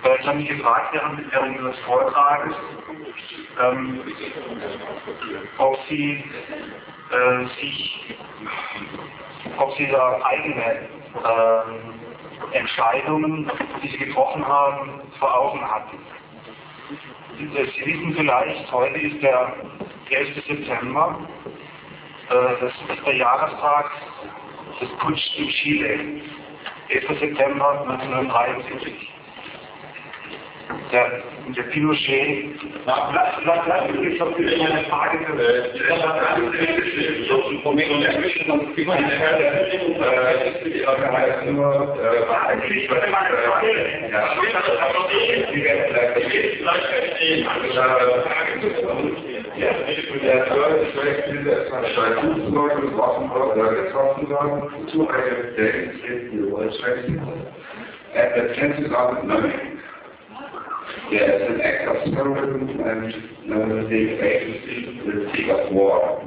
Ich habe mich gefragt während Ihres Vortrages, ob Sie da eigene Entscheidungen, die Sie getroffen haben, vor Augen hatten. Sie wissen vielleicht, heute ist der 1. September, das ist der Jahrestag des Putsches in Chile, 1. September 1973. Der Pinochet. Lassen Sie mich doch bitte eine Frage stellen. Yes, an act of terrorism and the agency will take up war.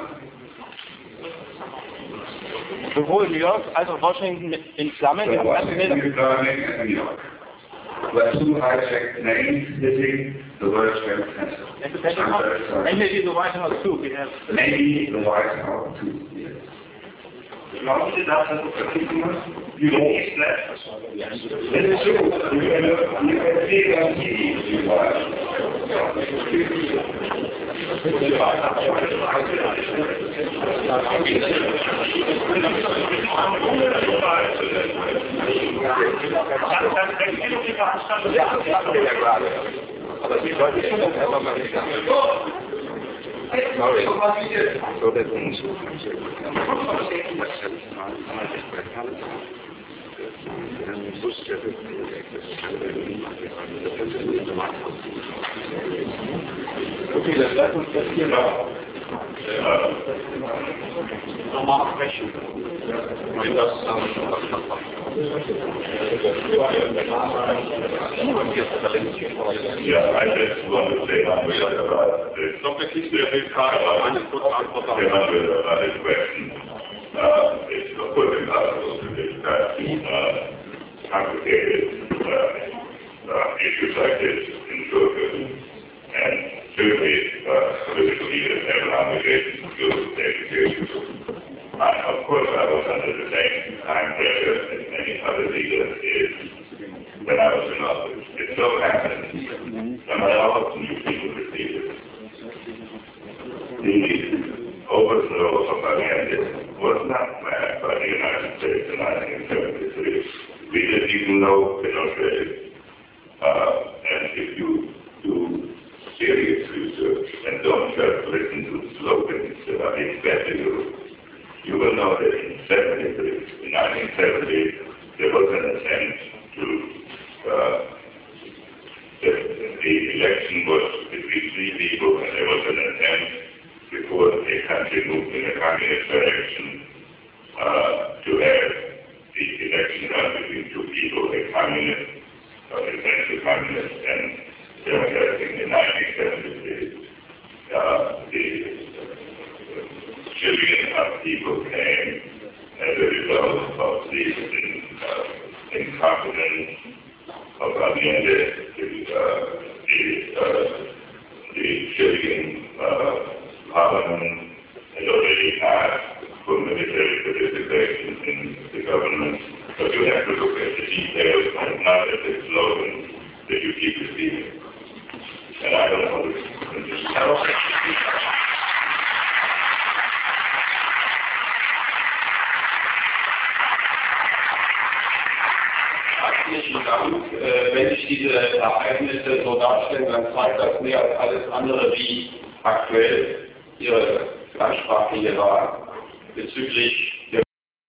Sowohl New York als auch Washington in Flammen. So Washington and New York. Where two hijacked planes hitting the World Trade Center. Maybe the White House too. Maybe the White House too. Yes. Glauben Sie, dass das verknüpfen muss? Wie hoch ist das? Das ist so. Wir können sehen, dass die aber Sie sollten schon einfach mal nicht sagen. Sorry. So that means okay, das bleibt uns das hier noch. Nochmal sprechen. Wenn das ja, ein letztes Wort Thema. Dr. Kiesler, ich frage eine kurze Antwort auf the question. It's of course impossible to discuss complicated issues like this in children, and certainly political leaders have an obligation to do their education. Of course, I was under the same time pressure as many other leaders did when I was in office. It so happened that I also knew people received it. The overthrow of Allende was not planned by the United States in 1973. We didn't even know Pinochet. And if you do serious research and don't just listen to the slogans that I expect you will know that in 1970, there was an attempt to, the election was between three people, and there was an attempt before the country moved in a communist direction to have the election done between two people, a communist, essentially communist, and Democrat in 1973. The Chilean upheaval came as a result of the incompetence of Allende. The Chilean parliament had already asked for military participation in the government, but you have to look at the details and not at the slogans that you keep receiving. And I don't know Herzlichen Dank. Wenn sich diese Ereignisse so darstellen, dann zeigt das mehr als alles andere, wie aktuell Ihre Ansprache hier war bezüglich